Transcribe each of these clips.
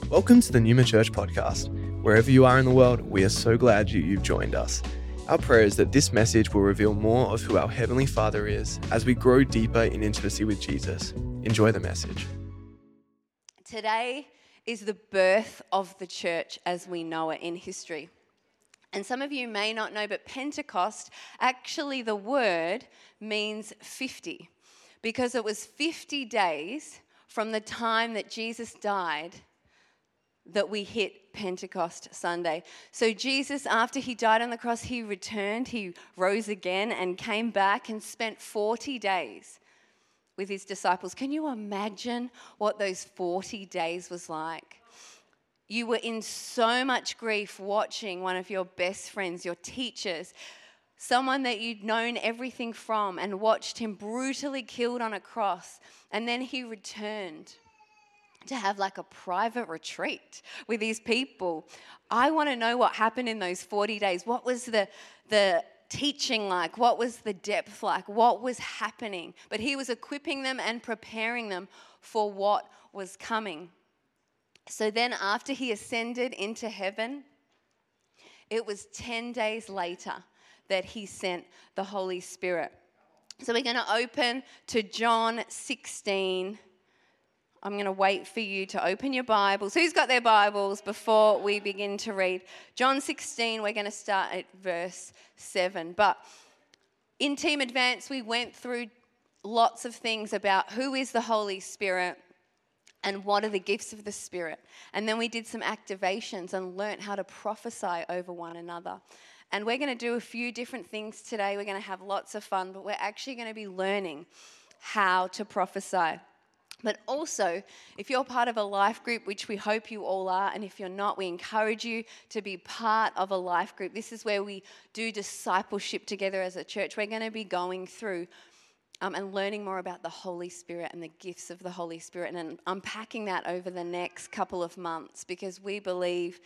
Welcome to the Numa Church podcast. Wherever you are in the world, we are so glad you've joined us. Our prayer is that this message will reveal more of who our Heavenly Father is as we grow deeper in intimacy with Jesus. Enjoy the message. Today is the birth of the church as we know it in history. And some of you may not know, but Pentecost, actually the word means 50, because it was 50 days from the time that Jesus died that we hit Pentecost Sunday. So Jesus, after he died on the cross, he returned, he rose again and came back and spent 40 days with his disciples. Can you imagine what those 40 days was like? You were in so much grief watching one of your best friends, your teachers, someone that you'd known everything from, and watched him brutally killed on a cross. And then he returned to have like a private retreat with his people. I want to know what happened in those 40 days. What was the teaching like? What was the depth like? What was happening? But he was equipping them and preparing them for what was coming. So then after he ascended into heaven, it was 10 days later that he sent the Holy Spirit. So we're going to open to John 16. I'm going to wait for you to open your Bibles. Who's got their Bibles before we begin to read? John 16, we're going to start at verse 7. But in Team Advance, we went through lots of things about who is the Holy Spirit and what are the gifts of the Spirit. And then we did some activations and learnt how to prophesy over one another. And we're going to do a few different things today. We're going to have lots of fun, but we're actually going to be learning how to prophesy. But also, if you're part of a life group, which we hope you all are, and if you're not, we encourage you to be part of a life group. This is where we do discipleship together as a church. We're going to be going through and learning more about the Holy Spirit and the gifts of the Holy Spirit and unpacking that over the next couple of months, because we believe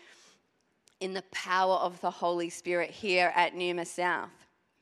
in the power of the Holy Spirit here at Numa South.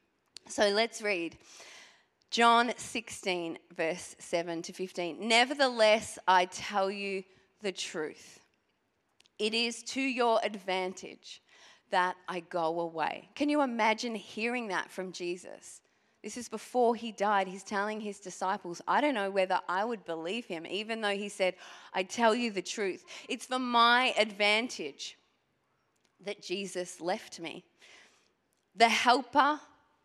So let's read. John 16, verse 7 to 15. Nevertheless, I tell you the truth. It is to your advantage that I go away. Can you imagine hearing that from Jesus? This is before he died. He's telling his disciples, I don't know whether I would believe him, even though he said, I tell you the truth. It's for my advantage that Jesus left me. The Helper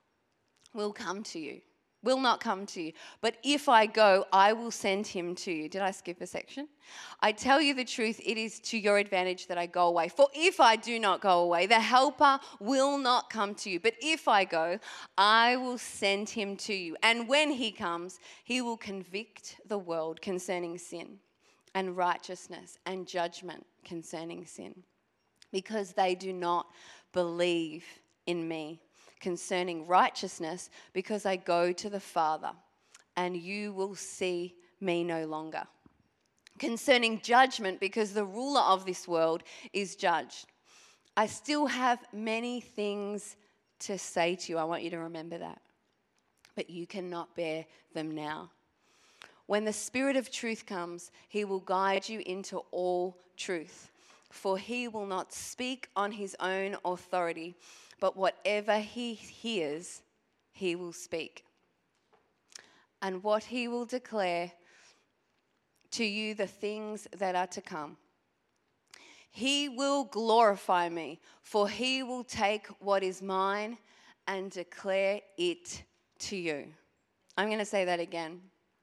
will come to you. Will not come to you. But if I go, I will send him to you. Did I skip a section? I tell you the truth, it is to your advantage that I go away. For if I do not go away, the Helper will not come to you. But if I go, I will send him to you. And when he comes, he will convict the world concerning sin and righteousness and judgment concerning sin, because they do not believe in me. Concerning righteousness, because I go to the Father, and you will see me no longer. Concerning judgment, because the ruler of this world is judged. I still have many things to say to you. I want you to remember that. But you cannot bear them now. When the Spirit of truth comes, he will guide you into all truth. For he will not speak on his own authority, but whatever he hears, he will speak. And what he will declare to you the things that are to come. He will glorify me, for he will take what is mine and declare it to you. I'm going to say that again.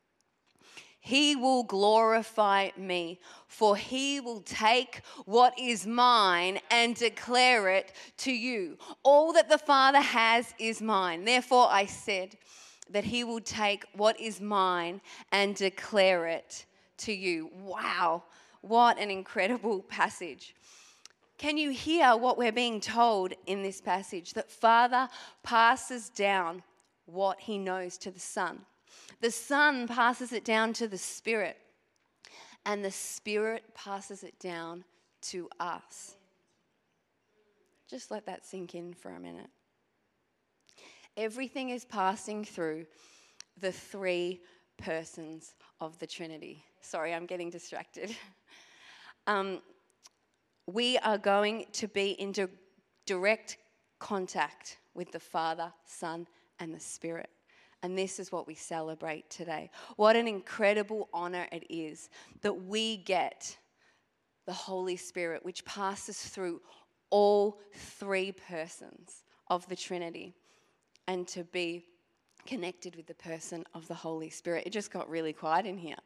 He will glorify me, for he will take what is mine and declare it to you. All that the Father has is mine. Therefore I said that he will take what is mine and declare it to you. Wow, what an incredible passage. Can you hear what we're being told in this passage? That Father passes down what he knows to the Son. The Son passes it down to the Spirit, and the Spirit passes it down to us. Just let that sink in for a minute. Everything is passing through the three persons of the Trinity. Sorry, I'm getting distracted. we are going to be in direct contact with the Father, Son, and the Spirit. And this is what we celebrate today. What an incredible honor it is that we get the Holy Spirit, which passes through all three persons of the Trinity, and to be connected with the person of the Holy Spirit. It just got really quiet in here.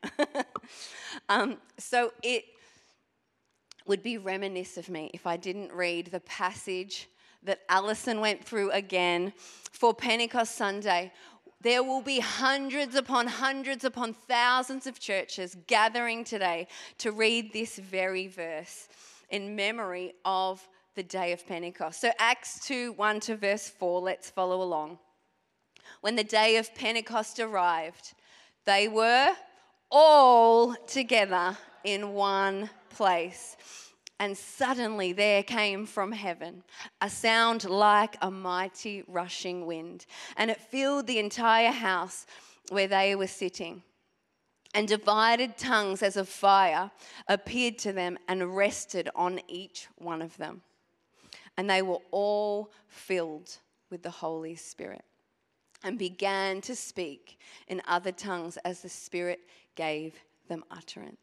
So it would be remiss of me if I didn't read the passage that Alison went through again for Pentecost Sunday. There will be hundreds upon thousands of churches gathering today to read this very verse in memory of the day of Pentecost. So Acts 2, 1 to verse 4, let's follow along. When the day of Pentecost arrived, they were all together in one place. And suddenly there came from heaven a sound like a mighty rushing wind, and it filled the entire house where they were sitting. And divided tongues as of fire appeared to them and rested on each one of them. And they were all filled with the Holy Spirit and began to speak in other tongues as the Spirit gave them utterance.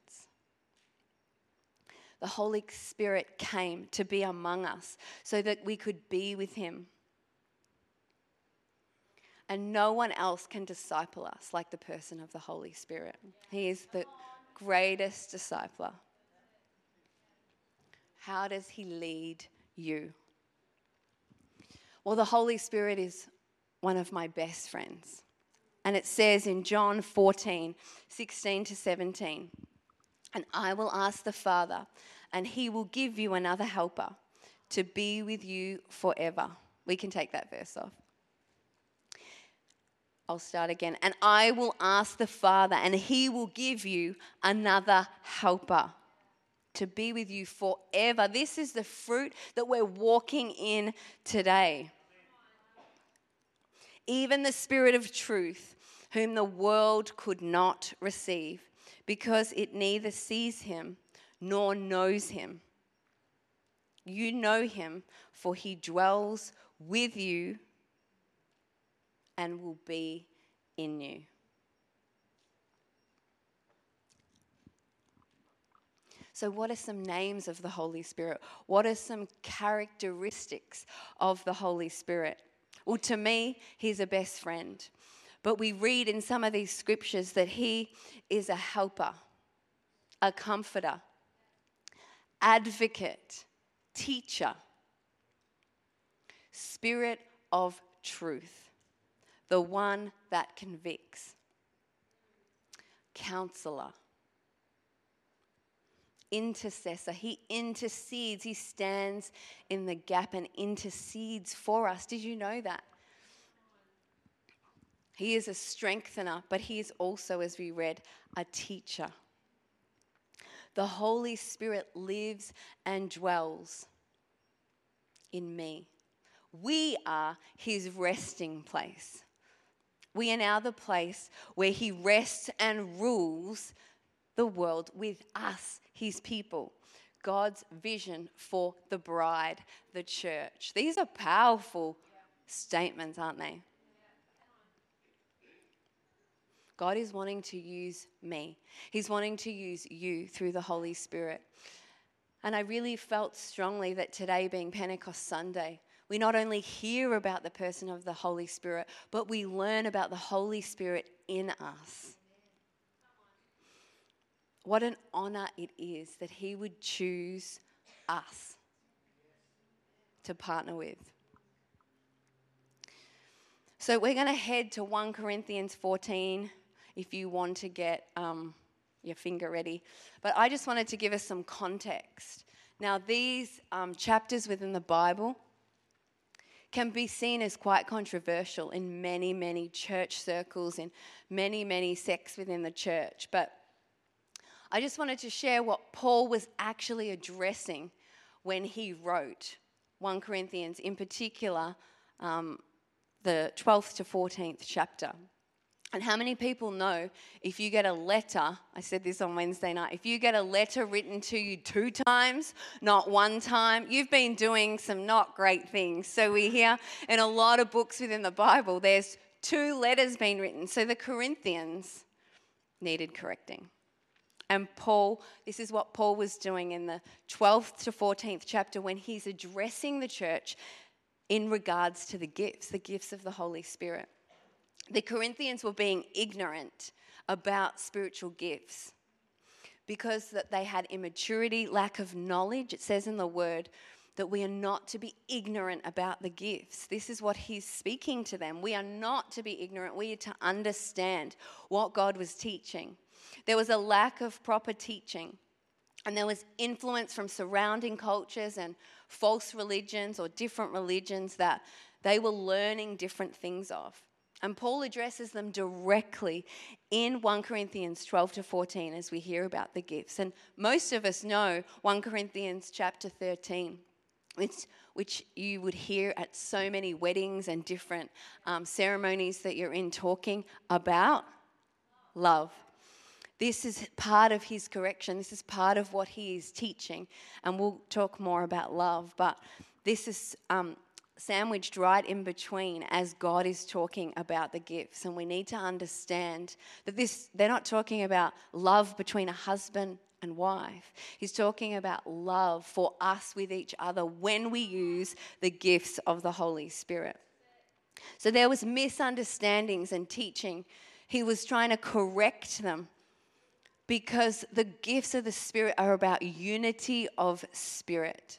The Holy Spirit came to be among us so that we could be with him. And no one else can disciple us like the person of the Holy Spirit. He is the greatest discipler. How does he lead you? Well, the Holy Spirit is one of my best friends. And it says in John 14, 16 to 17, and I will ask the Father, and he will give you another helper to be with you forever. We can take that verse off. I'll start again. And I will ask the Father, and he will give you another helper to be with you forever. This is the fruit that we're walking in today. Even the Spirit of truth, whom the world could not receive, because it neither sees him nor knows him. You know him, for he dwells with you and will be in you. So what are some names of the Holy Spirit? What are some characteristics of the Holy Spirit? Well, to me, he's a best friend. But we read in some of these scriptures that he is a helper, a comforter, advocate, teacher, Spirit of truth, the one that convicts, counselor, intercessor. He intercedes. He stands in the gap and intercedes for us. Did you know that? He is a strengthener, but he is also, as we read, a teacher. The Holy Spirit lives and dwells in me. We are his resting place. We are now the place where he rests and rules the world with us, his people. God's vision for the bride, the church. These are powerful statements, aren't they? God is wanting to use me. He's wanting to use you through the Holy Spirit. And I really felt strongly that today being Pentecost Sunday, we not only hear about the person of the Holy Spirit, but we learn about the Holy Spirit in us. What an honor it is that he would choose us to partner with. So we're going to head to 1 Corinthians 14 if you want to get your finger ready. But I just wanted to give us some context. Now, these chapters within the Bible can be seen as quite controversial in many, many church circles, in many, many sects within the church. But I just wanted to share what Paul was actually addressing when he wrote 1 Corinthians, in particular, the 12th to 14th chapter. And how many people know if you get a letter, I said this on Wednesday night, if you get a letter written to you 2 times, not 1 time, you've been doing some not great things. So we hear in a lot of books within the Bible, there's 2 letters being written. So the Corinthians needed correcting. And Paul, this is what Paul was doing in the 12th to 14th chapter when he's addressing the church in regards to the gifts of the Holy Spirit. The Corinthians were being ignorant about spiritual gifts because that they had immaturity, lack of knowledge. It says in the word that we are not to be ignorant about the gifts. This is what he's speaking to them. We are not to be ignorant. We are to understand what God was teaching. There was a lack of proper teaching, and there was influence from surrounding cultures and false religions or different religions that they were learning different things of. And Paul addresses them directly in 1 Corinthians 12 to 14 as we hear about the gifts. And most of us know 1 Corinthians chapter 13, which you would hear at so many weddings and different ceremonies that you're in talking about love. This is part of his correction. This is part of what he is teaching. And we'll talk more about love. But this is sandwiched right in between as God is talking about the gifts. And we need to understand that they're not talking about love between a husband and wife. He's talking about love for us with each other when we use the gifts of the Holy Spirit. So there was misunderstandings and teaching. He was trying to correct them because the gifts of the Spirit are about unity of spirit.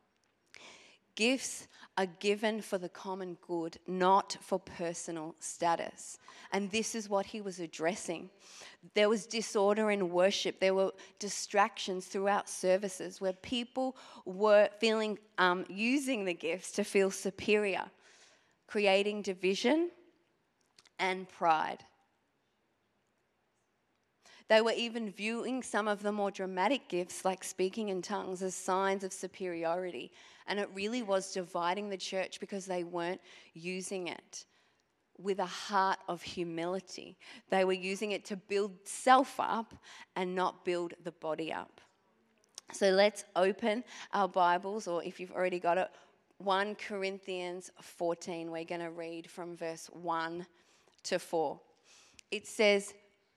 Gifts are given for the common good, not for personal status. And this is what he was addressing. There was disorder in worship. There were distractions throughout services where people were using the gifts to feel superior, creating division and pride. They were even viewing some of the more dramatic gifts, like speaking in tongues, as signs of superiority. And it really was dividing the church because they weren't using it with a heart of humility. They were using it to build self up and not build the body up. So let's open our Bibles, or if you've already got it, 1 Corinthians 14. We're going to read from verse 1 to 4. It says,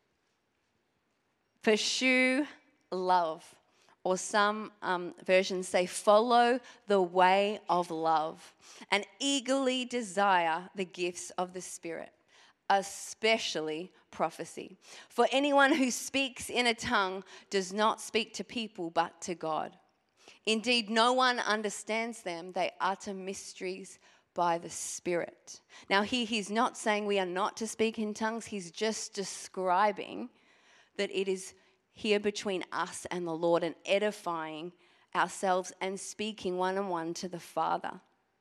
pursue love, or some versions say follow the way of love, and eagerly desire the gifts of the Spirit, especially prophecy. For anyone who speaks in a tongue does not speak to people but to God. Indeed, no one understands them. They utter mysteries by the Spirit. Now here he's not saying we are not to speak in tongues. He's just describing that it is here between us and the Lord and edifying ourselves and speaking one-on-one to the Father.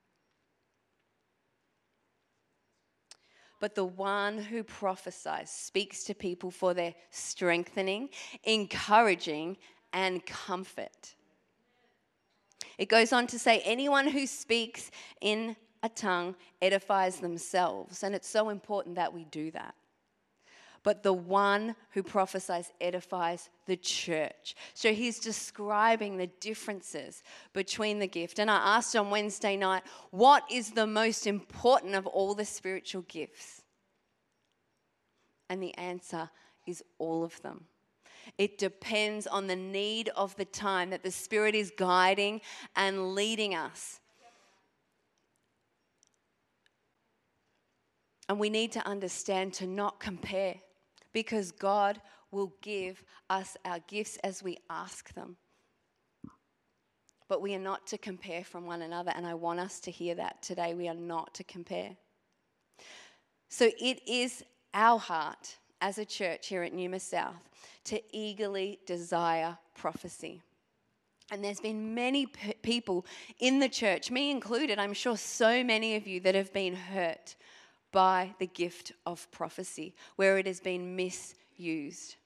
But the one who prophesies speaks to people for their strengthening, encouraging, and comfort. It goes on to say, anyone who speaks in a tongue edifies themselves. And it's so important that we do that. But the one who prophesies edifies the church. So he's describing the differences between the gift. And I asked on Wednesday night, what is the most important of all the spiritual gifts? And the answer is all of them. It depends on the need of the time that the Spirit is guiding and leading us. And we need to understand to not compare, because God will give us our gifts as we ask them. But we are not to compare from one another, and I want us to hear that today. We are not to compare. So it is our heart as a church here at Numa South to eagerly desire prophecy. And there's been many people in the church, me included, I'm sure so many of you, that have been hurt by the gift of prophecy, where it has been misused.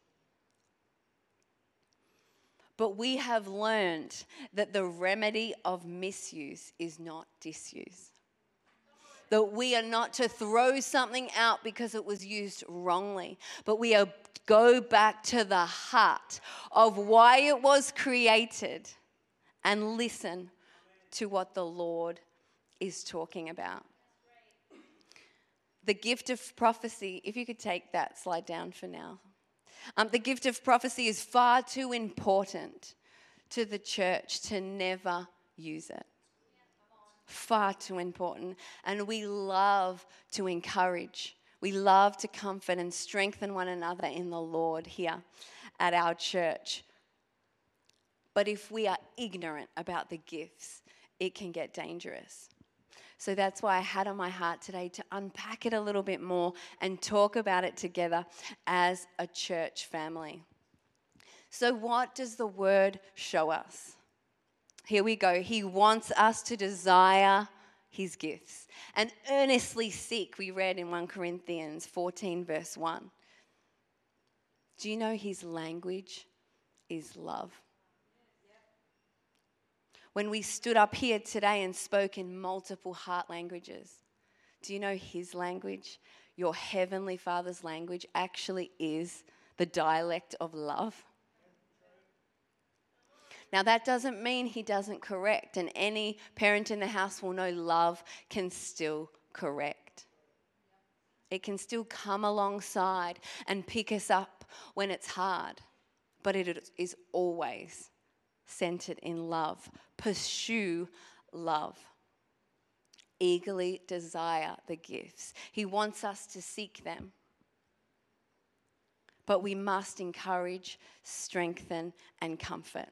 But we have learned that the remedy of misuse is not disuse. That we are not to throw something out because it was used wrongly, but we are go back to the heart of why it was created and listen to what the Lord is talking about. The gift of prophecy, if you could take that slide down for now. The gift of prophecy is far too important to the church to never use it. Far too important. And we love to encourage. We love to comfort and strengthen one another in the Lord here at our church. But if we are ignorant about the gifts, it can get dangerous. So that's why I had on my heart today to unpack it a little bit more and talk about it together as a church family. So what does the word show us? Here we go. He wants us to desire his gifts and earnestly seek, we read in 1 Corinthians 14 verse 1. Do you know his language is love? When we stood up here today and spoke in multiple heart languages, do you know his language, your heavenly Father's language, actually is the dialect of love? Now, that doesn't mean he doesn't correct, and any parent in the house will know love can still correct. It can still come alongside and pick us up when it's hard, but it is always centered in love. Pursue love. Eagerly desire the gifts. He wants us to seek them. But we must encourage, strengthen, and comfort.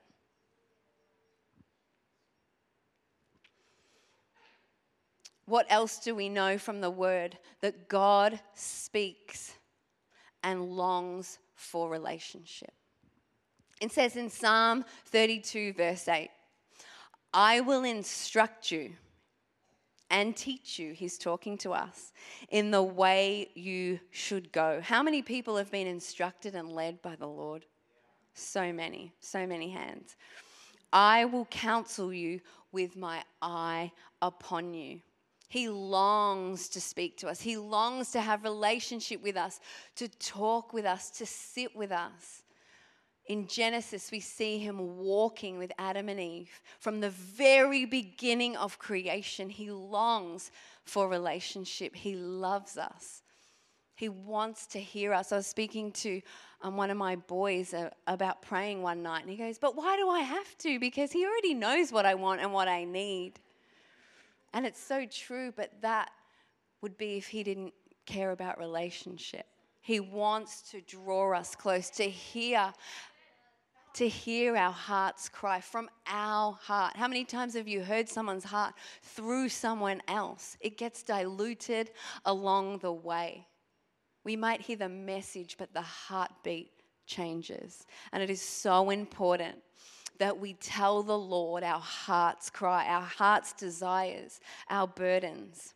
What else do we know from the word? That God speaks and longs for relationship. It says in Psalm 32 verse 8, I will instruct you and teach you, he's talking to us, in the way you should go. How many people have been instructed and led by the Lord? So many hands. I will counsel you with my eye upon you. He longs to speak to us. He longs to have relationship with us, to talk with us, to sit with us. In Genesis, we see him walking with Adam and Eve. From the very beginning of creation, he longs for relationship. He loves us. He wants to hear us. I was speaking to one of my boys about praying one night, and he goes, but why do I have to? Because he already knows what I want and what I need. And it's so true, but that would be if he didn't care about relationship. He wants to draw us close, to hear our heart's cry from our heart. How many times have you heard someone's heart through someone else? It gets diluted along the way. We might hear the message, but the heartbeat changes. And it is so important that we tell the Lord our heart's cry, our heart's desires, our burdens.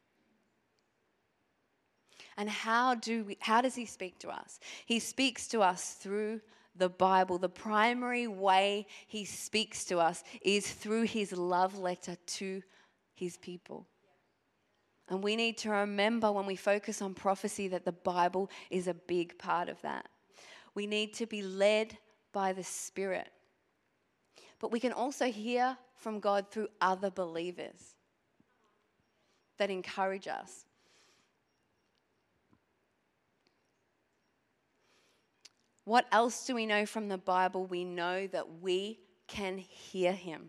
And how does he speak to us? He speaks to us through the Bible. The primary way he speaks to us is through his love letter to his people. And we need to remember when we focus on prophecy that the Bible is a big part of that. We need to be led by the Spirit. But we can also hear from God through other believers that encourage us. What else do we know from the Bible? We know that we can hear him.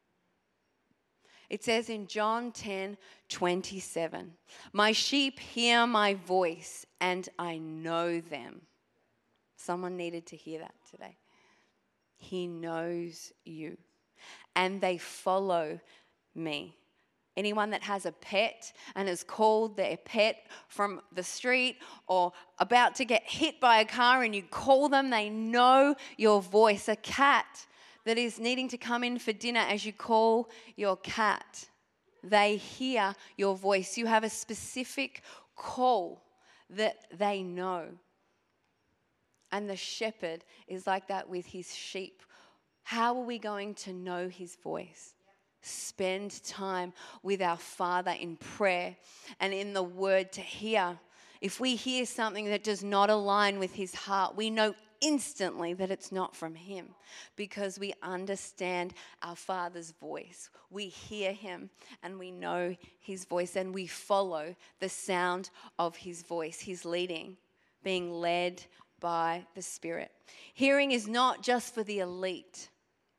It says in John 10:27, my sheep hear my voice and I know them. Someone needed to hear that today. He knows you and they follow me. Anyone that has a pet and has called their pet from the street or about to get hit by a car and you call them, they know your voice. A cat that is needing to come in for dinner, as you call your cat, they hear your voice. You have a specific call that they know. And the shepherd is like that with his sheep. How are we going to know his voice? spend time with our Father in prayer and in the Word to hear. If we hear something that does not align with His heart, we know instantly that it's not from Him because we understand our Father's voice. We hear Him and we know His voice and we follow the sound of His voice. He's leading, being led by the Spirit. Hearing is not just for the elite.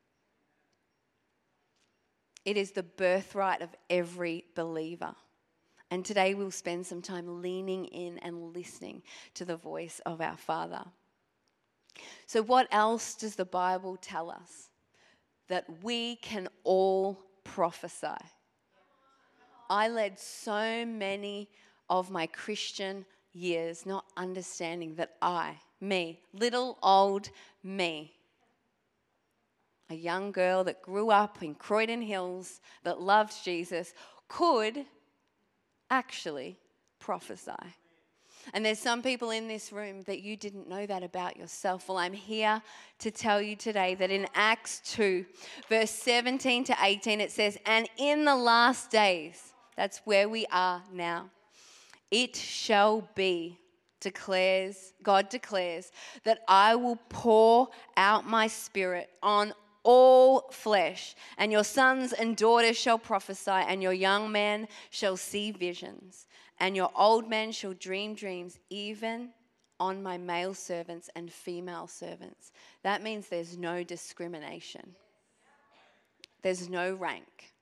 It is the birthright of every believer. And today we'll spend some time leaning in and listening to the voice of our Father. So what else does the Bible tell us? That we can all prophesy. I led so many of my Christian years not understanding that little old me, a young girl that grew up in Croydon Hills, that loved Jesus, could actually prophesy. And there's some people in this room that you didn't know that about yourself. Well, I'm here to tell you today that in Acts 2, verse 17 to 18, it says, "And in the last days," that's where we are now, "it shall be, God declares, that I will pour out my Spirit on all flesh, and your sons and daughters shall prophesy, and your young men shall see visions, and your old men shall dream dreams, even on my male servants and female servants." That means there's no discrimination. There's no rank.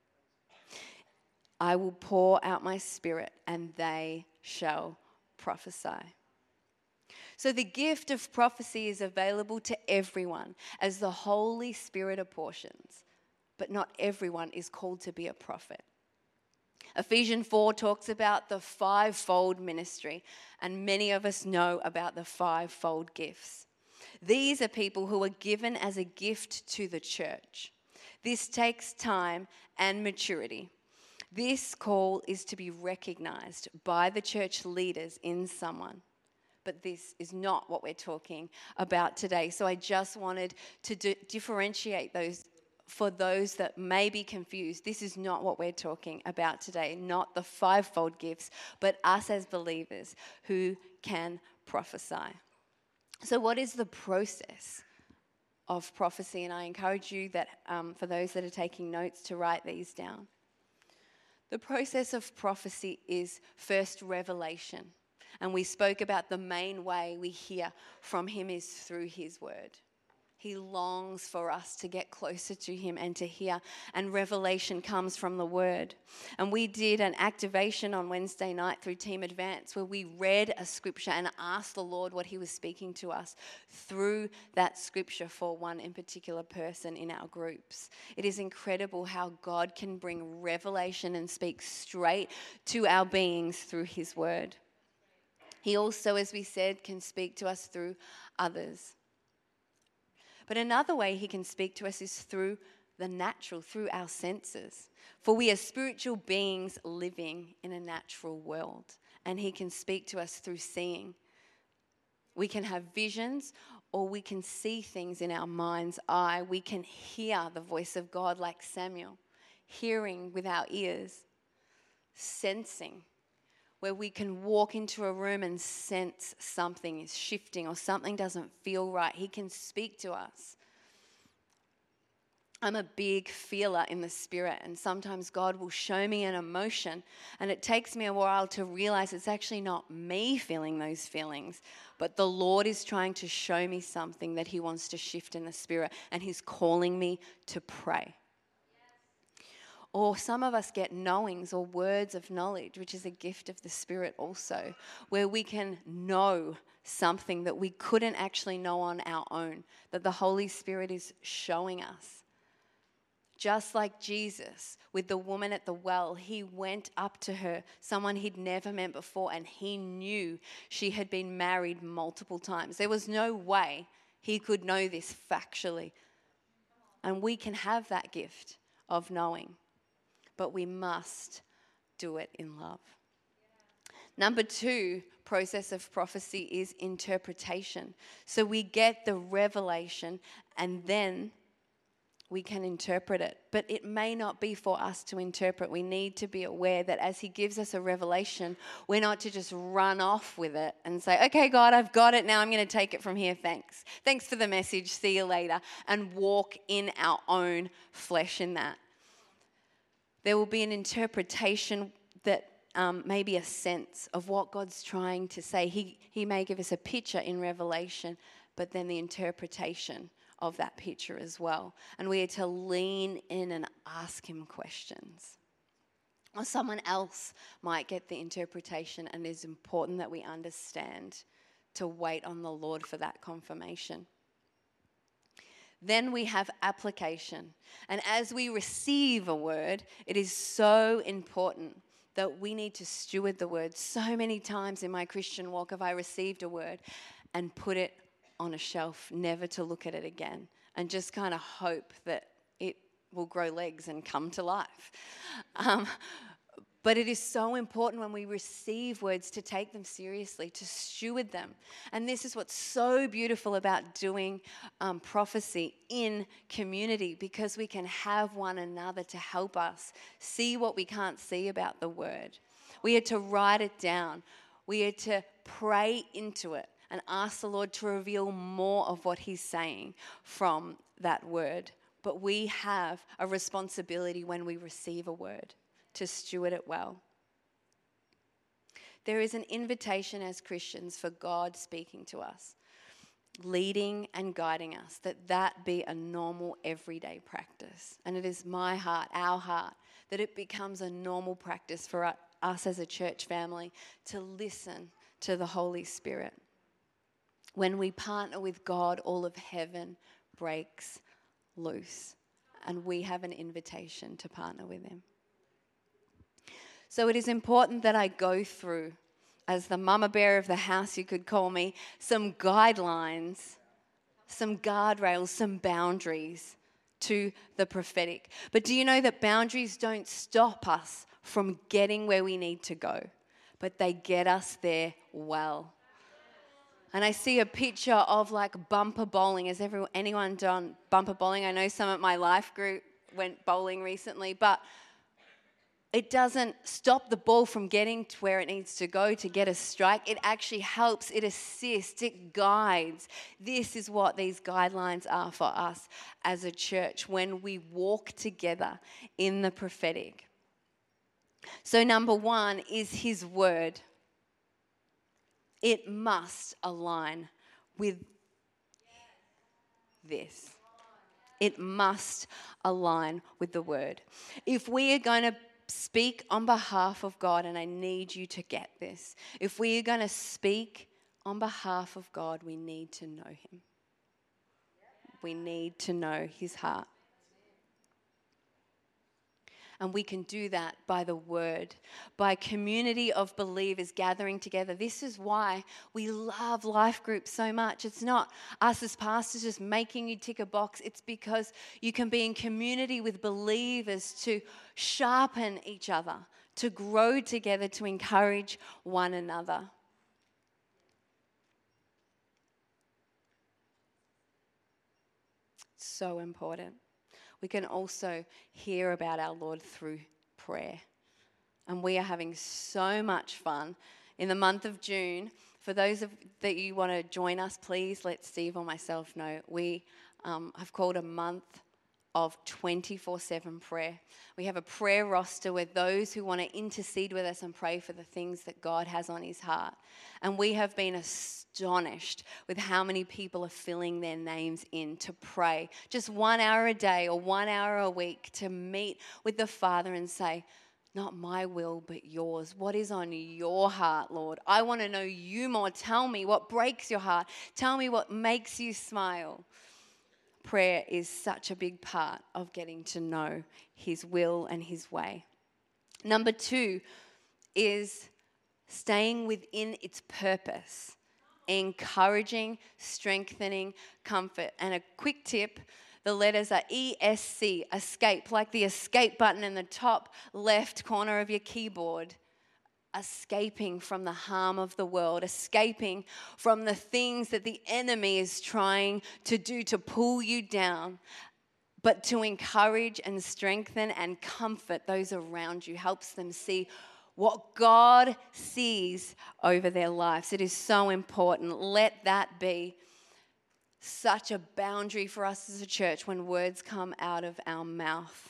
"I will pour out my Spirit, and they shall prophesy." So the gift of prophecy is available to everyone as the Holy Spirit apportions, but not everyone is called to be a prophet. Ephesians 4 talks about the fivefold ministry, and many of us know about the fivefold gifts. These are people who are given as a gift to the church. This takes time and maturity. This call is to be recognized by the church leaders in someone. But this is not what we're talking about today. So I just wanted to differentiate those for those that may be confused. This is not what we're talking about today, not the fivefold gifts, but us as believers who can prophesy. So what is the process of prophecy? And I encourage you that for those that are taking notes to write these down. The process of prophecy is first revelation. And we spoke about the main way we hear from Him is through His word. He longs for us to get closer to Him and to hear. And revelation comes from the word. And we did an activation on Wednesday night through Team Advance where we read a scripture and asked the Lord what He was speaking to us through that scripture for one in particular person in our groups. It is incredible how God can bring revelation and speak straight to our beings through His word. He also, as we said, can speak to us through others. But another way He can speak to us is through the natural, through our senses. For we are spiritual beings living in a natural world, and He can speak to us through seeing. We can have visions, or we can see things in our mind's eye. We can hear the voice of God like Samuel, hearing with our ears, sensing, where we can walk into a room and sense something is shifting or something doesn't feel right. He can speak to us. I'm a big feeler in the Spirit, and sometimes God will show me an emotion, and it takes me a while to realize it's actually not me feeling those feelings, but the Lord is trying to show me something that He wants to shift in the Spirit, and He's calling me to pray. Or some of us get knowings or words of knowledge, which is a gift of the Spirit also, where we can know something that we couldn't actually know on our own, that the Holy Spirit is showing us. Just like Jesus with the woman at the well, He went up to her, someone He'd never met before, and He knew she had been married multiple times. There was no way He could know this factually. And we can have that gift of knowing, but we must do it in love. Number 2, process of prophecy is interpretation. So we get the revelation, and then we can interpret it, but it may not be for us to interpret. We need to be aware that as he gives us a revelation, we're not to just run off with it and say, okay, God, I've got it now. I'm going to take it from here. Thanks. Thanks for the message. See you later. And walk in our own flesh in that. There will be an interpretation that may be a sense of what God's trying to say. He may give us a picture in Revelation, but then the interpretation of that picture as well. And we are to lean in and ask him questions. Or someone else might get the interpretation, and it's important that we understand to wait on the Lord for that confirmation. Then we have application. And as we receive a word, it is so important that we need to steward the word. So many times in my Christian walk have I received a word and put it on a shelf, never to look at it again, and just kind of hope that it will grow legs and come to life. But it is so important when we receive words to take them seriously, to steward them. And this is what's so beautiful about doing prophecy in community, because we can have one another to help us see what we can't see about the word. We are to write it down. We are to pray into it and ask the Lord to reveal more of what he's saying from that word. But we have a responsibility when we receive a word to steward it well. There is an invitation as Christians for God speaking to us, leading and guiding us, that be a normal everyday practice. And it is my heart, our heart, that it becomes a normal practice for us as a church family to listen to the Holy Spirit. When we partner with God, all of heaven breaks loose, and we have an invitation to partner with him. So it is important that I go through, as the mama bear of the house, you could call me, some guidelines, some guardrails, some boundaries to the prophetic. But do you know that boundaries don't stop us from getting where we need to go, but they get us there well. And I see a picture of like bumper bowling. Has anyone done bumper bowling? I know some at my life group went bowling recently, but it doesn't stop the ball from getting to where it needs to go to get a strike. It actually helps, it assists, it guides. This is what these guidelines are for us as a church when we walk together in the prophetic. So number one is his word. It must align with this. It must align with the word. If we are going to speak on behalf of God, and I need you to get this, if we are going to speak on behalf of God, we need to know him. We need to know his heart. And we can do that by the word, by a community of believers gathering together. This is why we love life groups so much. It's not us as pastors just making you tick a box. It's because you can be in community with believers to sharpen each other, to grow together, to encourage one another. So important. We can also hear about our Lord through prayer. And we are having so much fun in the month of June. For those that you want to join us, please let Steve or myself know. We have called a month of 24/7 prayer. We have a prayer roster with those who want to intercede with us and pray for the things that God has on his heart. And we have been astonished with how many people are filling their names in to pray. Just 1 hour a day or 1 hour a week to meet with the Father and say, not my will, but yours. What is on your heart, Lord? I want to know you more. Tell me what breaks your heart. Tell me what makes you smile. Prayer is such a big part of getting to know his will and his way. Number 2 is staying within its purpose, encouraging, strengthening, comfort. And a quick tip, the letters are ESC, escape, like the escape button in the top left corner of your keyboard. Escaping from the harm of the world, escaping from the things that the enemy is trying to do to pull you down. but to encourage and strengthen and comfort those around you, helps them see what God sees over their lives. It is so important. Let that be such a boundary for us as a church when words come out of our mouth.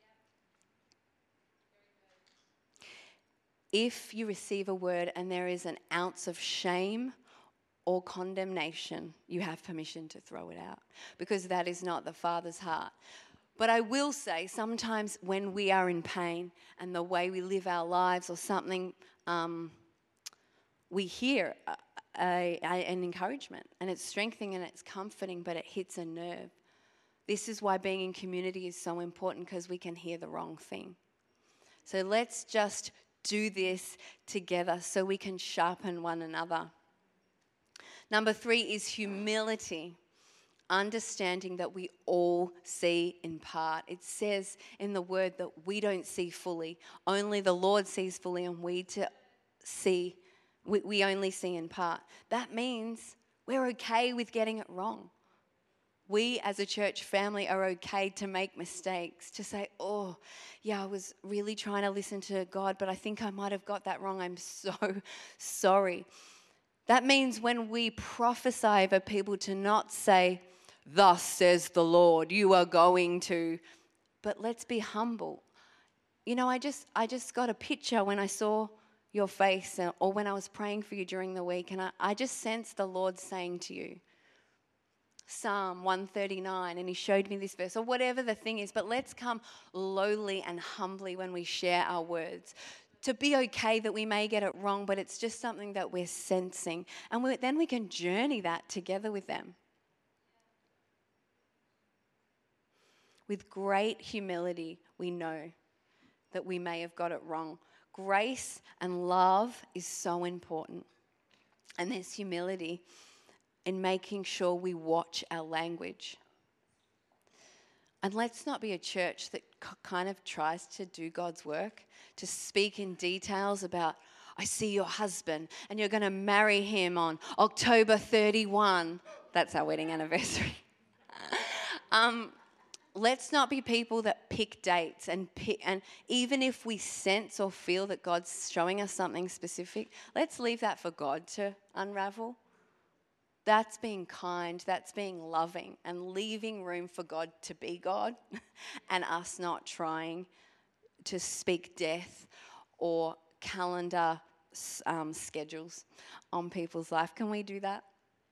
If you receive a word and there is an ounce of shame or condemnation, you have permission to throw it out, because that is not the Father's heart. But I will say, sometimes when we are in pain and the way we live our lives or something, we hear an encouragement, and it's strengthening and it's comforting, but it hits a nerve. This is why being in community is so important, because we can hear the wrong thing. So let's just do this together so we can sharpen one another. Number 3 is humility. Understanding that we all see in part. It says in the word that we don't see fully. Only the Lord sees fully, and we only see in part. That means we're okay with getting it wrong. We as a church family are okay to make mistakes, to say, oh, yeah, I was really trying to listen to God, but I think I might have got that wrong. I'm so sorry. That means when we prophesy over people, to not say, thus says the Lord, you are going to, but let's be humble. You know, I just got a picture when I saw your face, or when I was praying for you during the week, and I just sensed the Lord saying to you, Psalm 139, and he showed me this verse, or whatever the thing is, but let's come lowly and humbly when we share our words. To be okay that we may get it wrong, but it's just something that we're sensing, and then we can journey that together with them. With great humility, we know that we may have got it wrong. Grace and love is so important. And there's humility in making sure we watch our language. And let's not be a church that kind of tries to do God's work, to speak in details about, I see your husband and you're going to marry him on October 31. That's our wedding anniversary. Let's not be people that pick dates and even if we sense or feel that God's showing us something specific, let's leave that for God to unravel. That's being kind, that's being loving, and leaving room for God to be God and us not trying to speak death or calendar schedules on people's life. Can we do that?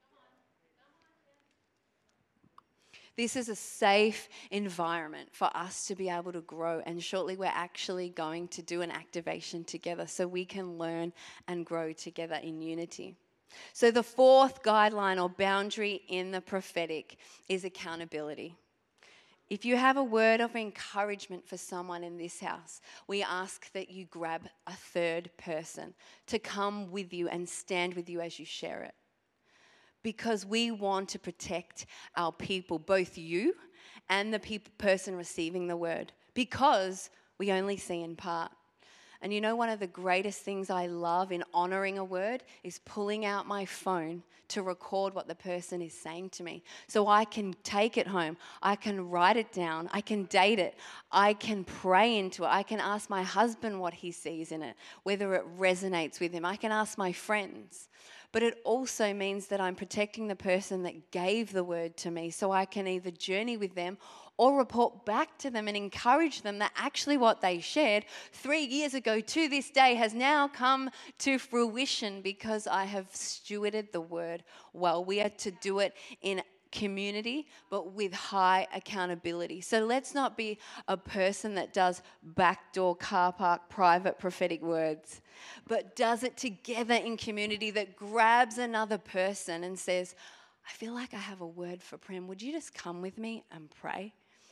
This is a safe environment for us to be able to grow, and shortly we're actually going to do an activation together so we can learn and grow together in unity. So the 4th guideline or boundary in the prophetic is accountability. If you have a word of encouragement for someone in this house, we ask that you grab a 3rd person to come with you and stand with you as you share it. Because we want to protect our people, both you and the person receiving the word, because we only see in part. And you know, one of the greatest things I love in honoring a word is pulling out my phone to record what the person is saying to me. So I can take it home, I can write it down, I can date it, I can pray into it, I can ask my husband what he sees in it, whether it resonates with him, I can ask my friends. But it also means that I'm protecting the person that gave the word to me, so I can either journey with them or report back to them and encourage them that actually what they shared 3 years ago to this day has now come to fruition because I have stewarded the word well. We are to do it in community, but with high accountability. So let's not be a person that does backdoor car park private prophetic words, but does it together in community, that grabs another person and says, I feel like I have a word for Prem. Would you just come with me and pray?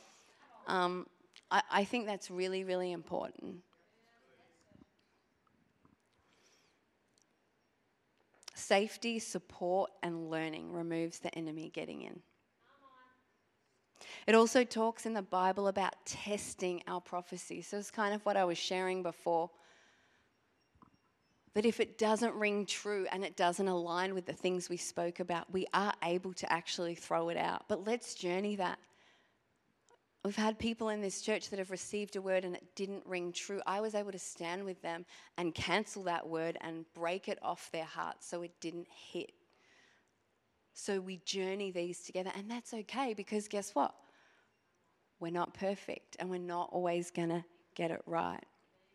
I think that's really, really important. Safety, support, and learning removes the enemy getting in. It also talks in the Bible about testing our prophecy. So it's kind of what I was sharing before. That if it doesn't ring true and it doesn't align with the things we spoke about, we are able to actually throw it out. But let's journey that. We've had people in this church that have received a word and it didn't ring true. I was able to stand with them and cancel that word and break it off their hearts so it didn't hit. So we journey these together, and that's okay, because guess what? We're not perfect and we're not always going to get it right.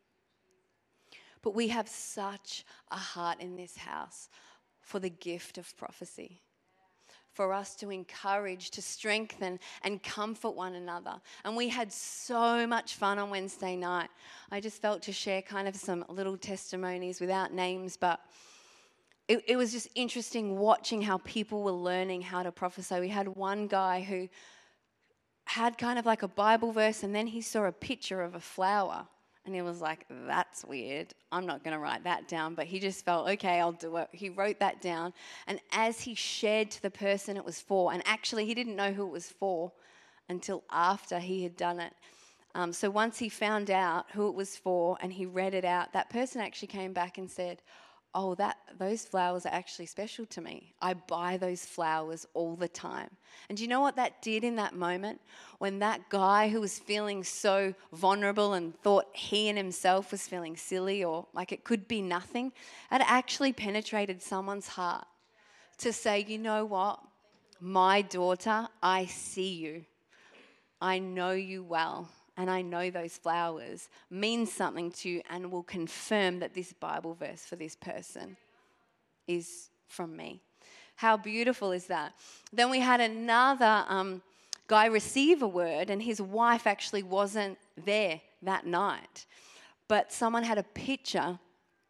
But we have such a heart in this house for the gift of prophecy, for us to encourage, to strengthen and comfort one another. And we had so much fun on Wednesday night. I just felt to share kind of some little testimonies without names, but it was just interesting watching how people were learning how to prophesy. We had one guy who had kind of like a Bible verse, and then he saw a picture of a flower. And he was like, that's weird. I'm not going to write that down. But he just felt, okay, I'll do it. He wrote that down. And as he shared to the person it was for, and actually he didn't know who it was for until after he had done it. So once he found out who it was for and he read it out, that person actually came back and said, oh, those flowers are actually special to me. I buy those flowers all the time. And do you know what that did in that moment? When that guy who was feeling so vulnerable and thought he and himself was feeling silly or like it could be nothing, it actually penetrated someone's heart to say, you know what? My daughter, I see you. I know you well. And I know those flowers mean something to you and will confirm that this Bible verse for this person is from me. How beautiful is that? Then we had another guy receive a word, and his wife actually wasn't there that night. But someone had a picture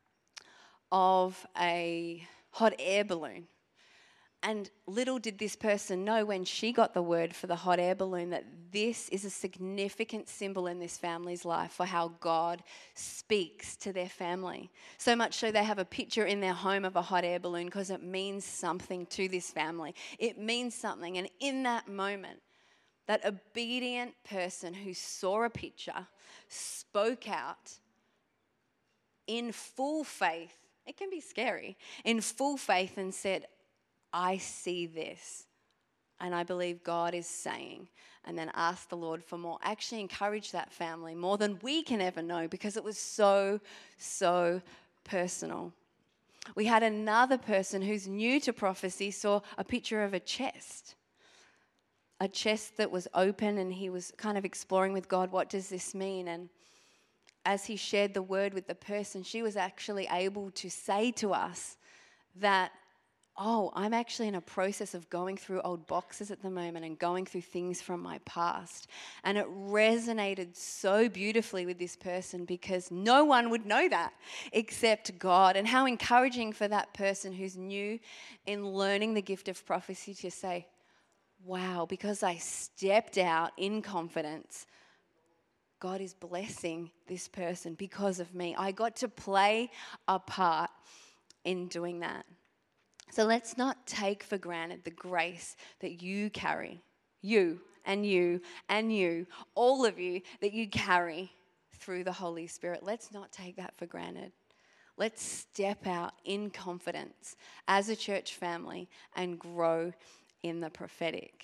of a hot air balloon. And little did this person know when she got the word for the hot air balloon that this is a significant symbol in this family's life for how God speaks to their family. So much so they have a picture in their home of a hot air balloon because it means something to this family. It means something. And in that moment, that obedient person who saw a picture spoke out in full faith. It can be scary. In full faith and said, I see this, and I believe God is saying, and then ask the Lord for more. Actually encourage that family more than we can ever know because it was so, so personal. We had another person who's new to prophecy saw a picture of a chest that was open, and he was kind of exploring with God, what does this mean? And as he shared the word with the person, she was actually able to say to us that, oh, I'm actually in a process of going through old boxes at the moment and going through things from my past. And it resonated so beautifully with this person because no one would know that except God. And how encouraging for that person who's new in learning the gift of prophecy to say, wow, because I stepped out in confidence, God is blessing this person because of me. I got to play a part in doing that. So let's not take for granted the grace that you carry, you and you and you, all of you that you carry through the Holy Spirit. Let's not take that for granted. Let's step out in confidence as a church family and grow in the prophetic.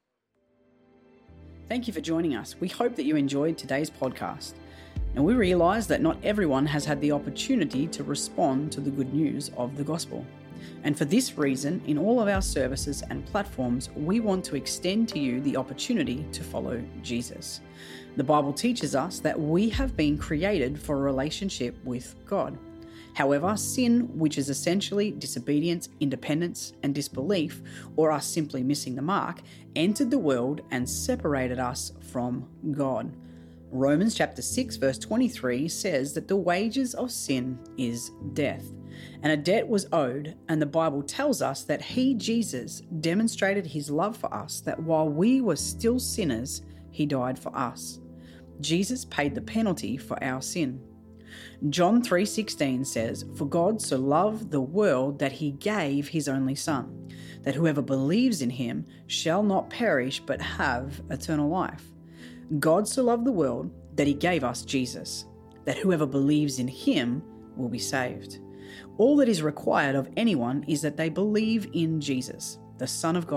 Thank you for joining us. We hope that you enjoyed today's podcast. Now, we realise that not everyone has had the opportunity to respond to the good news of the gospel. And for this reason, in all of our services and platforms, we want to extend to you the opportunity to follow Jesus. The Bible teaches us that we have been created for a relationship with God. However, sin, which is essentially disobedience, independence, and disbelief, or us simply missing the mark, entered the world and separated us from God. Romans chapter 6 verse 23 says that the wages of sin is death. And a debt was owed, and the Bible tells us that He, Jesus, demonstrated His love for us, that while we were still sinners, He died for us. Jesus paid the penalty for our sin. John 3:16 says, "For God so loved the world that He gave His only Son, that whoever believes in Him shall not perish but have eternal life." God so loved the world that He gave us Jesus, that whoever believes in Him will be saved. All that is required of anyone is that they believe in Jesus, the Son of God,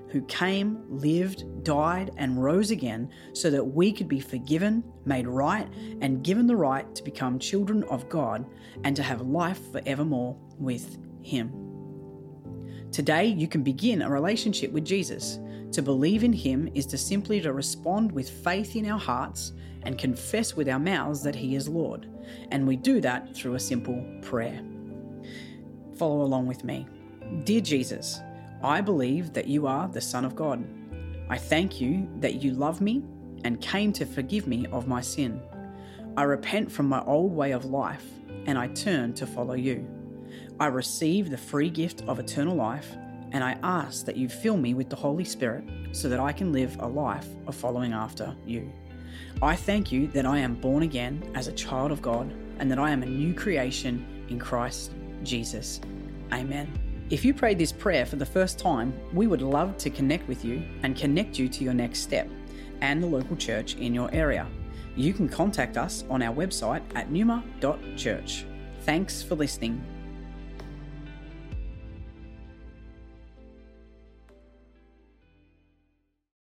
who came, lived, died, and rose again so that we could be forgiven, made right, and given the right to become children of God and to have life forevermore with Him. Today, you can begin a relationship with Jesus. To believe in Him is to simply respond with faith in our hearts and confess with our mouths that He is Lord. And we do that through a simple prayer. Follow along with me. Dear Jesus, I believe that you are the Son of God. I thank you that you love me and came to forgive me of my sin. I repent from my old way of life and I turn to follow you. I receive the free gift of eternal life and I ask that you fill me with the Holy Spirit so that I can live a life of following after you. I thank you that I am born again as a child of God and that I am a new creation in Christ Jesus. Amen. If you prayed this prayer for the first time, we would love to connect with you and connect you to your next step and the local church in your area. You can contact us on our website at numa.church. Thanks for listening.